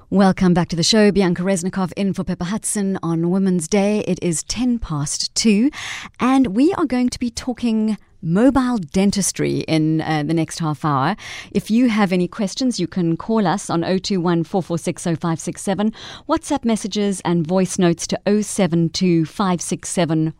Welcome back to the show. Bianca Resnikov in for Pippa Hudson on Women's Day. It is 2:10, and we are going to be talking mobile dentistry in the next half hour. If you have any questions, you can call us on 021 446 0567, WhatsApp messages and voice notes to 072 567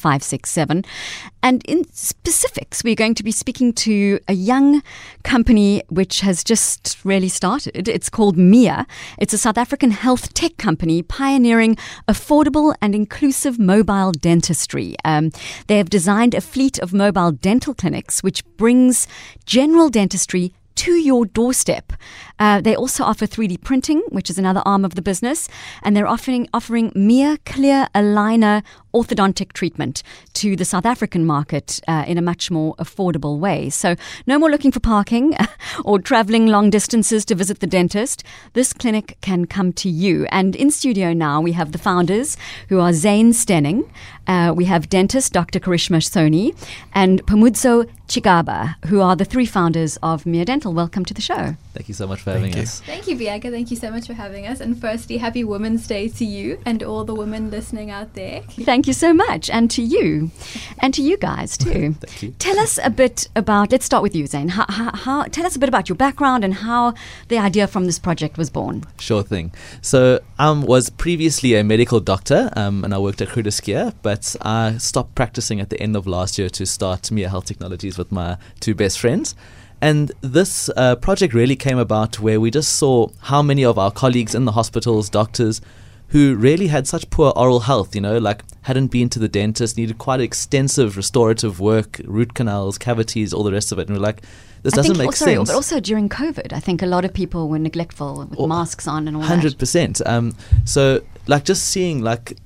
1567. And in specifics, we're going to be speaking to a young company which has just really started. It's called Mia. It's a South African health tech company pioneering affordable and inclusive mobile dentistry. They have designed a fleet of mobile dental clinics which brings general dentistry to your doorstep. They also offer 3D printing, which is another arm of the business, and they're offering Mia Clear Aligner orthodontic treatment to the South African market in a much more affordable way. So no more looking for parking or traveling long distances to visit the dentist. This clinic can come to you. And in studio now, we have the founders, who are Zane Stenning. We have dentist Dr. Karishma Soni and Pamudzo Chigaba, who are the three founders of Mia Dental. Welcome to the show. Thank you so much for having us. Thank you, Bianca. Thank you so much for having us. And firstly, happy Women's Day to you and all the women listening out there. Thank you so much. And to you. And to you guys too. Thank you. Tell us a bit about, let's start with you, Zane. Tell us a bit about your background and how the idea from this project was born. Sure thing. So I was previously a medical doctor and I worked at Groote Schuur, but I stopped practicing at the end of last year to start Mia Health Technologies with my two best friends. And this project really came about where we just saw how many of our colleagues in the hospitals, doctors, who really had such poor oral health, like hadn't been to the dentist, needed quite extensive restorative work, root canals, cavities, all the rest of it. And we're like, this doesn't make sense. But also during COVID, I think a lot of people were neglectful with masks on and all 100%. that. So just seeing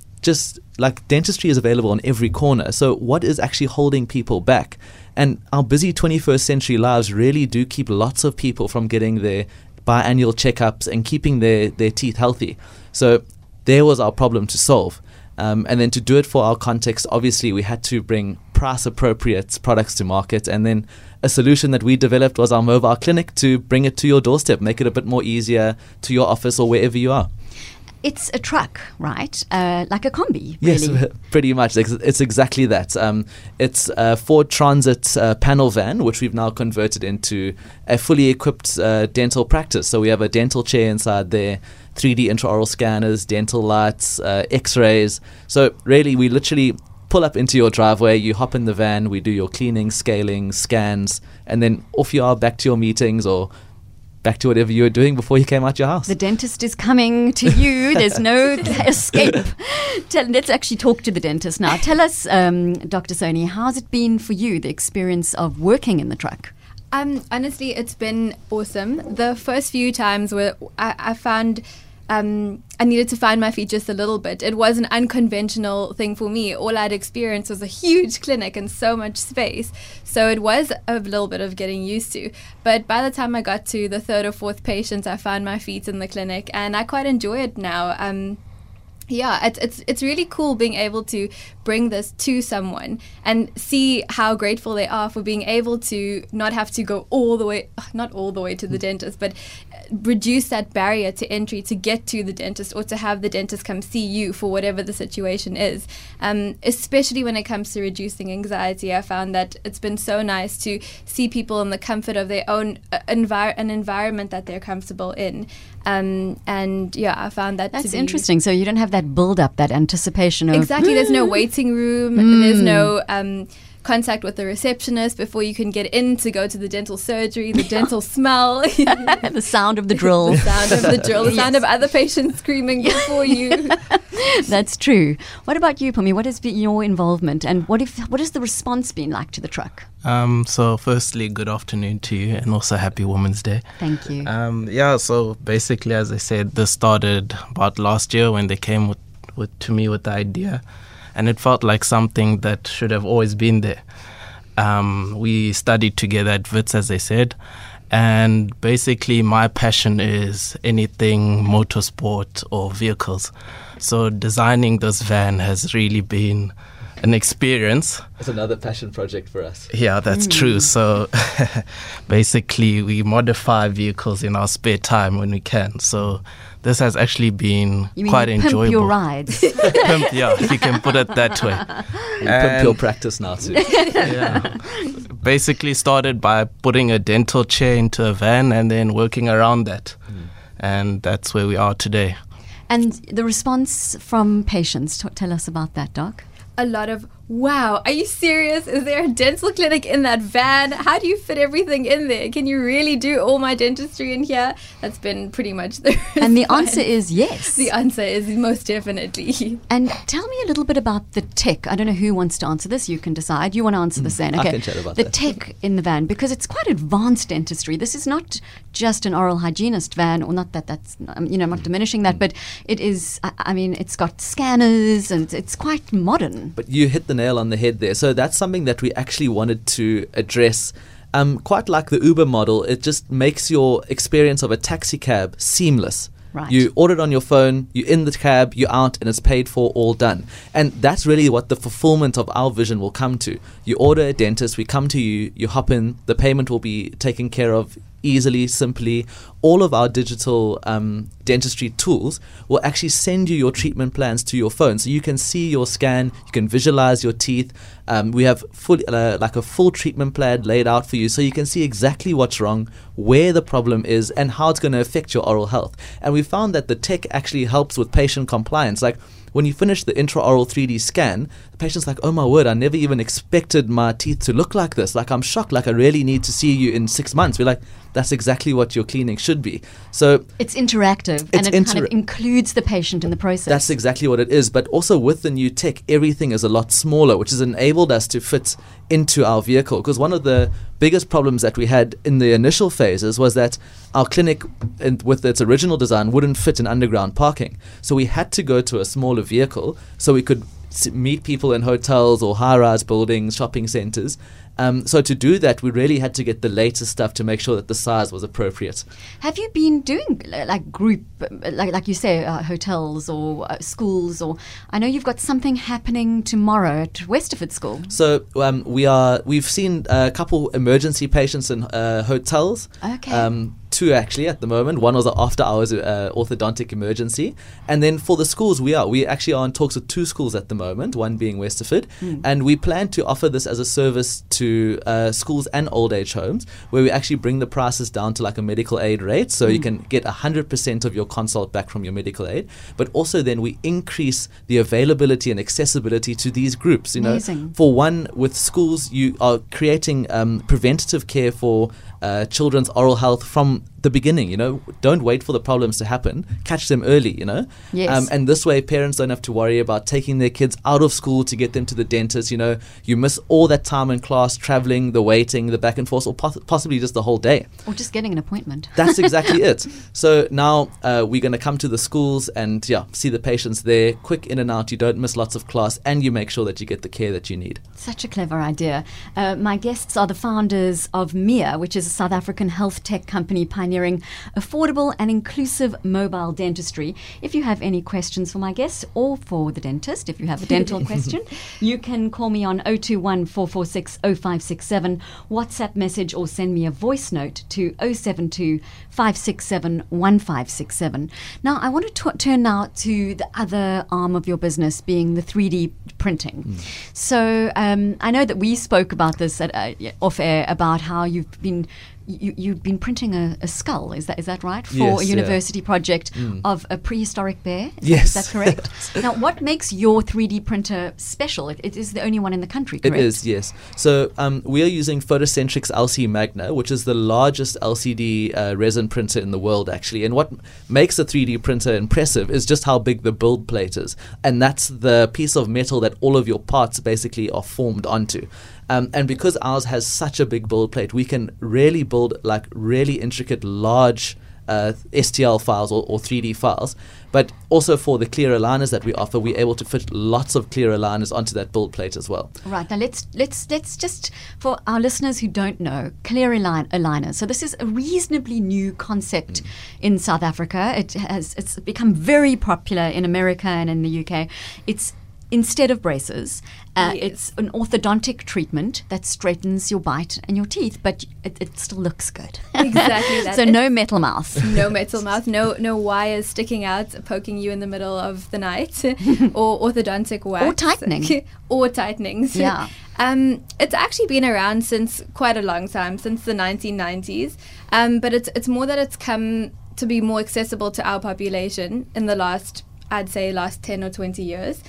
dentistry is available on every corner. So what is actually holding people back? And our busy 21st century lives really do keep lots of people from getting their biannual checkups and keeping their teeth healthy. So there was our problem to solve. And then to do it for our context, obviously we had to bring price-appropriate products to market. And then a solution that we developed was our mobile clinic to bring it to your doorstep, make it a bit more easier to your office or wherever you are. It's a truck, right? Like a combi, really. Yes, pretty much. It's exactly that. It's a Ford Transit panel van, which we've now converted into a fully equipped dental practice. So we have a dental chair inside there, 3D intraoral scanners, dental lights, x-rays. So really, we literally pull up into your driveway, you hop in the van, we do your cleaning, scaling, scans, and then off you are back to your meetings or back to whatever you were doing before you came out your house. The dentist is coming to you. There's no escape. Let's actually talk to the dentist now. Tell us, Dr. Soni, how's it been for you, the experience of working in the truck? Honestly, it's been awesome. The first few times where I found I needed to find my feet just a little bit. It was an unconventional thing for me. All I'd experienced was a huge clinic and so much space. So it was a little bit of getting used to. But by the time I got to the third or fourth patient, I found my feet in the clinic and I quite enjoy it now. It's really cool being able to bring this to someone and see how grateful they are for being able to not have to go not all the way to the dentist, but reduce that barrier to entry to get to the dentist or to have the dentist come see you for whatever the situation is. Especially when it comes to reducing anxiety, I found that it's been so nice to see people in the comfort of their own an environment that they're comfortable in. I found that that's interesting. So you don't have that build-up, that anticipation of... Exactly. There's no waiting room. There's no contact with the receptionist before you can get in to go to the dental surgery, the dental smell. The sound of the drill. The sound of the drill. The sound of other patients screaming before you. That's true. What about you, Pumi? What has been your involvement and what has the response been like to the truck? So firstly, good afternoon to you and also happy Women's Day. Thank you. So basically, as I said, this started about last year when they came to me with the idea, and it felt like something that should have always been there. We studied together at WITS, as I said, and basically my passion is anything motorsport or vehicles. So designing this van has really been an experience. It's another passion project for us. Yeah, that's true. So basically, we modify vehicles in our spare time when we can. So this has actually been quite enjoyable. Pimp your rides. Pimp, yeah, if you can put it that way. Pimp your practice now too. Yeah. Basically started by putting a dental chair into a van and then working around that. And that's where we are today. And the response from patients, tell us about that, Doc. A lot of, wow, are you serious? Is there a dental clinic in that van? How do you fit everything in there? Can you really do all my dentistry in here? That's been pretty much the response. And the answer is yes. The answer is most definitely. And tell me a little bit about the tech. I don't know who wants to answer this. You can decide. You want to answer this then. Okay. I can chat about the that. tech in the van, because it's quite advanced dentistry. This is not just an oral hygienist van, or not that that's, I'm not diminishing that, but it is, I mean, it's got scanners and it's quite modern. But you hit the nail on the head there. So that's something that we actually wanted to address. Quite like the Uber model, it just makes your experience of a taxi cab seamless. Right. You order it on your phone, you're in the cab, you're out, and it's paid for, all done. And that's really what the fulfillment of our vision will come to. You order a dentist, we come to you, you hop in, the payment will be taken care of easily, simply. All of our digital dentistry tools will actually send you your treatment plans to your phone, so you can see your scan, you can visualize your teeth. We have like a full treatment plan laid out for you, so you can see exactly what's wrong, where the problem is, and how it's going to affect your oral health. And we found that the tech actually helps with patient compliance. Like, when you finish the intraoral 3D scan, the patient's like, oh my word, I never even expected my teeth to look like this. Like, I'm shocked. Like, I really need to see you in 6 months. We're like, that's exactly what your clinic should be. So it's interactive, and it kind of includes the patient in the process. That's exactly what it is. But also with the new tech, everything is a lot smaller, which has enabled us to fit into our vehicle. Because one of the biggest problems that we had in the initial phases was that our clinic, with its original design, wouldn't fit in underground parking. So we had to go to a smaller vehicle so we could meet people in hotels or high-rise buildings, shopping centers. So to do that, we really had to get the latest stuff to make sure that the size was appropriate. Have you been doing like group, like you say, hotels or schools? Or I know you've got something happening tomorrow at Westerford School. So we've seen a couple emergency patients in hotels. Okay. Two actually at the moment. One was an after hours orthodontic emergency, and then for the schools we actually are in talks with 2 schools at the moment, one being Westerford, and we plan to offer this as a service to schools and old age homes, where we actually bring the prices down to like a medical aid rate, so you can get 100% of your consult back from your medical aid, but also then we increase the availability and accessibility to these groups. Amazing. For one, with schools, you are creating preventative care for children's oral health from the beginning. Don't wait for the problems to happen, catch them early. Yes. And this way parents don't have to worry about taking their kids out of school to get them to the dentist. You miss all that time in class, traveling, the waiting, the back and forth, or possibly just the whole day, or just getting an appointment. That's exactly it. So now we're going to come to the schools and see the patients there, quick in and out. You don't miss lots of class, and you make sure that you get the care that you need. Such a clever idea. My guests are the founders of Mia, which is a South African health tech company pioneering affordable and inclusive mobile dentistry. If you have any questions for my guests or for the dentist, if you have a dental question, you can call me on 021 446 0567, WhatsApp message, or send me a voice note to 072 567 1567. Now, I want to turn now to the other arm of your business, being the 3D printing. So I know that we spoke about this off air, about how you've been printing a skull. Is that right? For yes, a university project of a prehistoric bear? Yes. Is that correct? Now, what makes your 3D printer special? It is the only one in the country, correct? It is, yes. So we are using Photocentrics LC Magna, which is the largest LCD resin printer in the world, actually. And what makes a 3D printer impressive is just how big the build plate is. And that's the piece of metal that all of your parts basically are formed onto. And because ours has such a big build plate, we can really build like really intricate, large STL files or 3D files. But also for the clear aligners that we offer, we're able to fit lots of clear aligners onto that build plate as well. Right. Now let's just, for our listeners who don't know, clear aligners. So this is a reasonably new concept in South Africa. It's become very popular in America and in the UK. It's instead of braces. Yes. It's an orthodontic treatment that straightens your bite and your teeth, but it still looks good. Exactly that. So no metal mouth. No metal mouth, no wires sticking out, poking you in the middle of the night, or orthodontic wax. Or tightening. Or tightenings. Yeah. It's actually been around since quite a long time, since the 1990s. But it's more that it's come to be more accessible to our population in the last 10 or 20 years.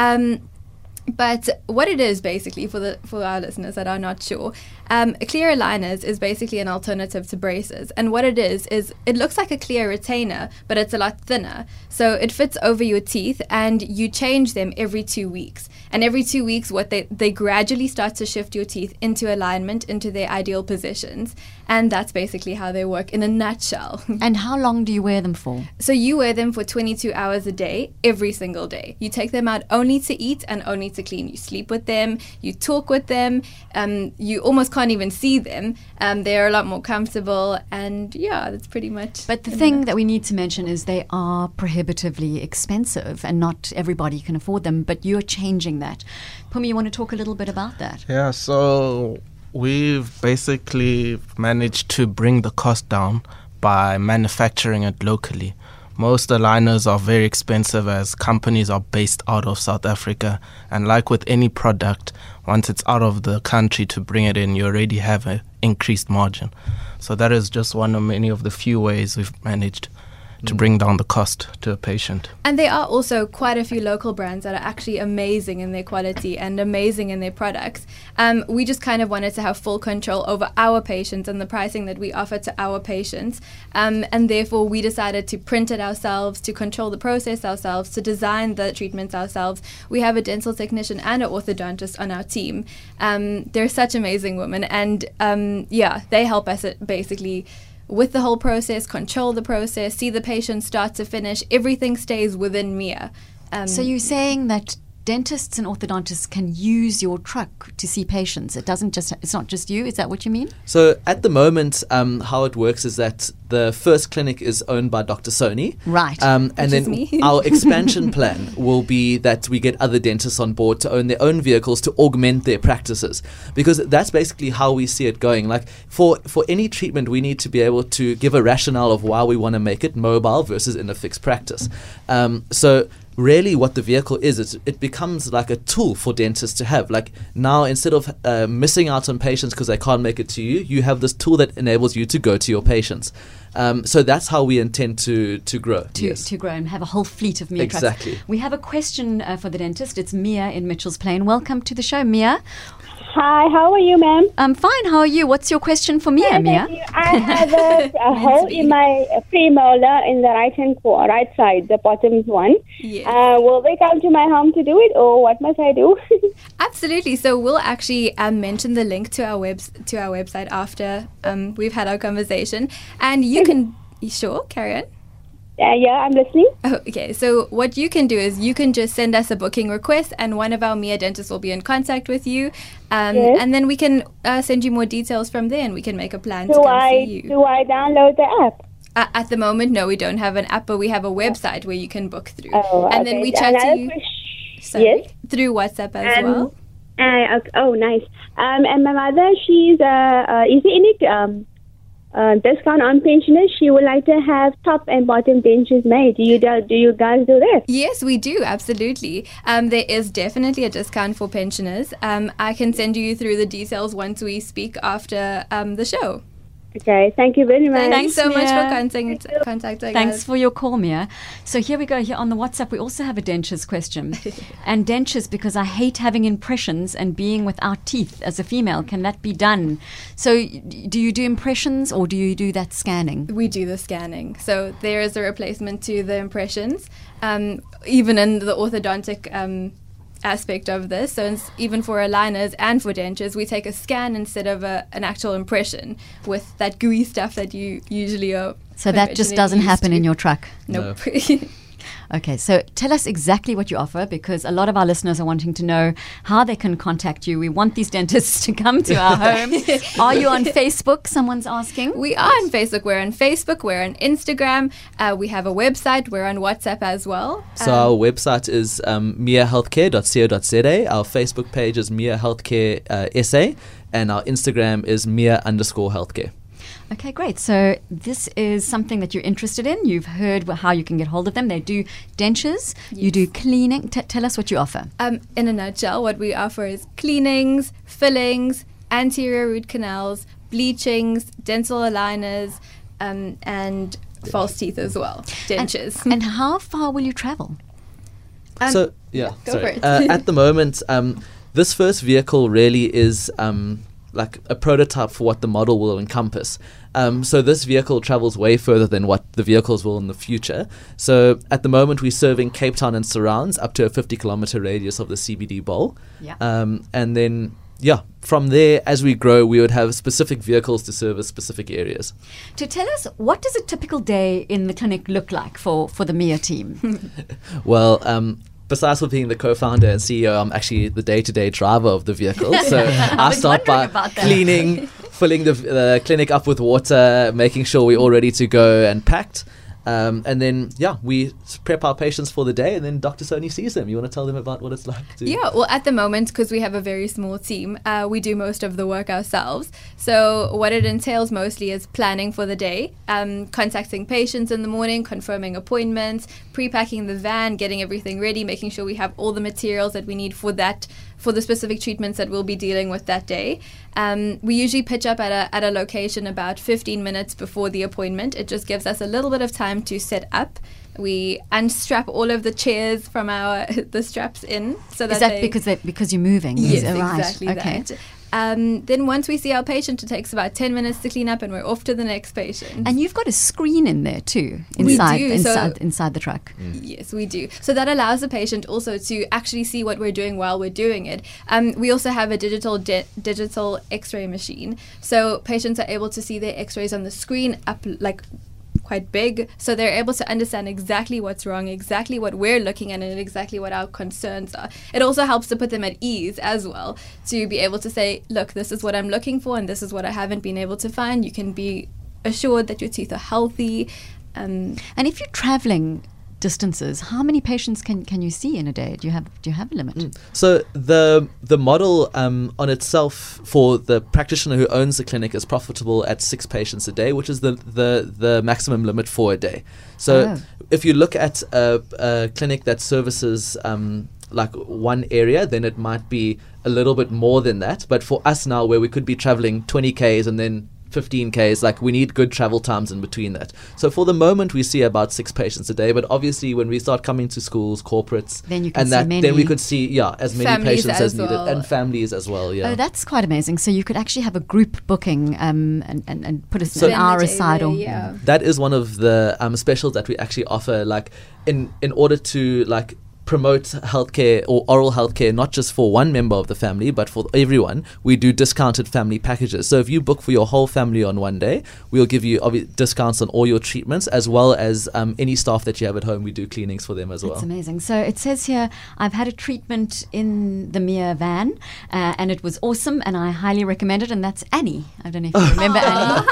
But what it is basically, for our listeners that are not sure, clear aligners is basically an alternative to braces. And what it is it looks like a clear retainer, but it's a lot thinner. So it fits over your teeth, and you change them every 2 weeks. And every 2 weeks, what they gradually start to shift your teeth into alignment, into their ideal positions. And that's basically how they work in a nutshell. And how long do you wear them for? So you wear them for 22 hours a day, every single day. You take them out only to eat and only to clean. You sleep with them, you talk with them, you almost can't even see them. They're a lot more comfortable, and yeah, that's pretty much. But the thing that we need to mention is they are prohibitively expensive, and not everybody can afford them, but you're changing that. Pumi, you want to talk a little bit about that? Yeah, so we've basically managed to bring the cost down by manufacturing it locally. Most aligners are very expensive as companies are based out of South Africa. And like with any product, once it's out of the country to bring it in, you already have an increased margin. So that is just one of many of the few ways we've managed to bring down the cost to a patient. And there are also quite a few local brands that are actually amazing in their quality and amazing in their products. We just kind of wanted to have full control over our patients and the pricing that we offer to our patients. And therefore, we decided to print it ourselves, to control the process ourselves, to design the treatments ourselves. We have a dental technician and an orthodontist on our team. They're such amazing women. And they help us basically with the whole process, control the process, see the patient start to finish. Everything stays within Mia. So you're saying that dentists and orthodontists can use your truck to see patients. It's not just you. Is that what you mean? So at the moment, how it works is that the first clinic is owned by Dr. Sony. Right. And Which then is me. our expansion plan will be that we get other dentists on board to own their own vehicles to augment their practices. Because that's basically how we see it going. Like for any treatment, we need to be able to give a rationale of why we want to make it mobile versus in a fixed practice. So really what the vehicle is it becomes like a tool for dentists to have. Like now, instead of missing out on patients because they can't make it to you, you have this tool that enables you to go to your patients. So that's how we intend to grow. To grow and have a whole fleet of Mia trucks. Exactly. We have a question for the dentist. It's Mia in Mitchell's Plain. Welcome to the show, Mia. Hi, how are you, ma'am? I'm fine. How are you? What's your question for Mia, Mia? Thank you. I have a hole in my premolar in the right side, the bottom one. Yes. Will they come to my home to do it, or what must I do? Absolutely. So we'll actually mention the link to our website after we've had our conversation, and you can sure carry on. Yeah, I'm listening. Oh, okay, so what you can do is you can just send us a booking request, and one of our Mia dentists will be in contact with you, Yes. and then we can send you more details from there, and we can make a plan to Do come I see you. do I download the app? At the moment, no, we don't have an app, but we have a website where you can book through, Oh, and then okay. we chat to Another you question- Yes. through WhatsApp as well. Okay. Oh, nice. And my mother, she's is there any discount on pensioners? She would like to have top and bottom dentures made. Do you guys do that? Yes, we do, absolutely. There is definitely a discount for pensioners. I can send you through the details once we speak after the show. Okay, thank you very much. Thanks so much Mia. for contacting Thanks us. for your call, Mia. So here we go. Here on the WhatsApp, we also have a dentures question. And dentures, because I hate having impressions and being without teeth as a female. Can that be done? So do you do impressions or do you do that scanning? We do the scanning. So there is a replacement to the impressions, even in the orthodontic aspect of this. So even for aligners and for dentures, we take a scan instead of an actual impression with that gooey stuff that you usually are. So that just conventionally doesn't used happen to. in your truck. Nope. Okay, so tell us exactly what you offer, because a lot of our listeners are wanting to know how they can contact you. We want these dentists to come to our homes. Are you on Facebook? Someone's asking. We are on Facebook. We're on Facebook. We're on Instagram. We have a website. We're on WhatsApp as well. So our website is miahealthcare.co.za. Our Facebook page is Mia Healthcare SA, and our Instagram is Mia_healthcare. Okay, great. So this is something that you're interested in. You've heard how you can get hold of them. They do dentures. You do cleaning. Tell us what you offer. In a nutshell, what we offer is cleanings, fillings, anterior root canals, bleachings, dental aligners, and false teeth as well, dentures. And how far will you travel? Go for it. At the moment, this first vehicle really is like a prototype for what the model will encompass. So this vehicle travels way further than what the vehicles will in the future. So at the moment, we're serving Cape Town and surrounds up to a 50-kilometer radius of the CBD bowl. Yeah. And then, from there, as we grow, we would have specific vehicles to service specific areas. To tell us, what does a typical day in the clinic look like for the Mia team? Well, besides for being the co-founder and CEO, I'm actually the day-to-day driver of the vehicle. So I start by cleaning, filling the clinic up with water, making sure we're all ready to go and packed. And then, we prep our patients for the day, and then Dr. Sony sees them. You want to tell them about what it's like to... Yeah, well, at the moment, because we have a very small team, we do most of the work ourselves. So what it entails mostly is planning for the day, contacting patients in the morning, confirming appointments, pre-packing the van, getting everything ready, making sure we have all the materials that we need for the specific treatments that we'll be dealing with that day. We usually pitch up at a location about 15 minutes before the appointment. It just gives us a little bit of time to set up. We unstrap all of the chairs from the straps in. So Is that because you're moving? Yes, right. exactly Okay. that. Then once we see our patient, it takes about 10 minutes to clean up, and we're off to the next patient. And you've got a screen in there too, We inside do, inside the truck. Yes, we do. So that allows the patient also to actually see what we're doing while we're doing it. We also have a digital X-ray machine, so patients are able to see their X-rays on the screen up quite big, so they're able to understand exactly what's wrong, exactly what we're looking at, and exactly what our concerns are. It also helps to put them at ease as well, to be able to say, look, this is what I'm looking for, and this is what I haven't been able to find. You can be assured that your teeth are healthy. And if you're traveling distances, how many patients can you see in a day? Do you have a limit? So the model on itself for the practitioner who owns the clinic is profitable at 6 patients a day, which is the maximum limit for a day. So if you look at a clinic that services like one area, then it might be a little bit more than that. But for us now, where we could be traveling 20 Ks and then 15Ks, like we need good travel times in between that. So for the moment, we see about 6 patients a day, but obviously when we start coming to schools, corporates, then you can see many. Then we could see as many families patients as needed, well. and families as well. Yeah. Oh, that's quite amazing. So you could actually have a group booking and put an hour aside. That is one of the specials that we actually offer, like in order to like promote healthcare or oral healthcare, not just for one member of the family, but for everyone. We do discounted family packages. So if you book for your whole family on one day, we'll give you discounts on all your treatments, as well as any staff that you have at home. We do cleanings for them as well. That's amazing. So it says here, I've had a treatment in the Mia van, and it was awesome, and I highly recommend it. And that's Annie. I don't know if you remember Annie.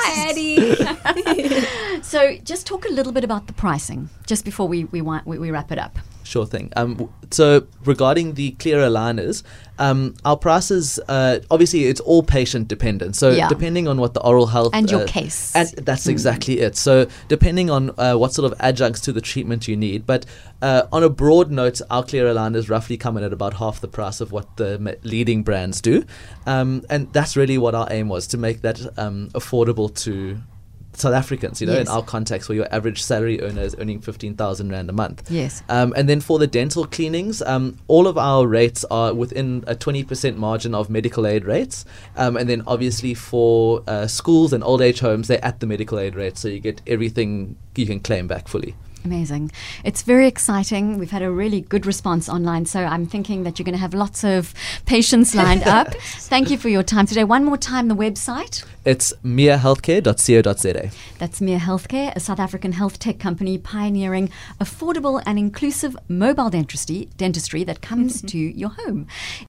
Hi, Eddie. So just talk a little bit about the pricing, just before we wrap it up. Sure thing. So regarding the clear aligners, our prices, obviously it's all patient dependent. So depending on what the oral health... And your case. And that's exactly it. So depending on what sort of adjuncts to the treatment you need. But on a broad note, our clear aligners roughly come in at about half the price of what the leading brands do. And that's really what our aim was, to make that affordable to South Africans, in our context, where your average salary earner is earning 15,000 Rand a month. Yes. And then for the dental cleanings, all of our rates are within a 20% margin of medical aid rates. And then obviously for schools and old age homes, they're at the medical aid rate, so you get everything you can claim back fully. Amazing. It's very exciting. We've had a really good response online, so I'm thinking that you're going to have lots of patients lined up. Thank you for your time today. One more time, the website. It's miahealthcare.co.za. That's Mia Healthcare, a South African health tech company pioneering affordable and inclusive mobile dentistry that comes to your home.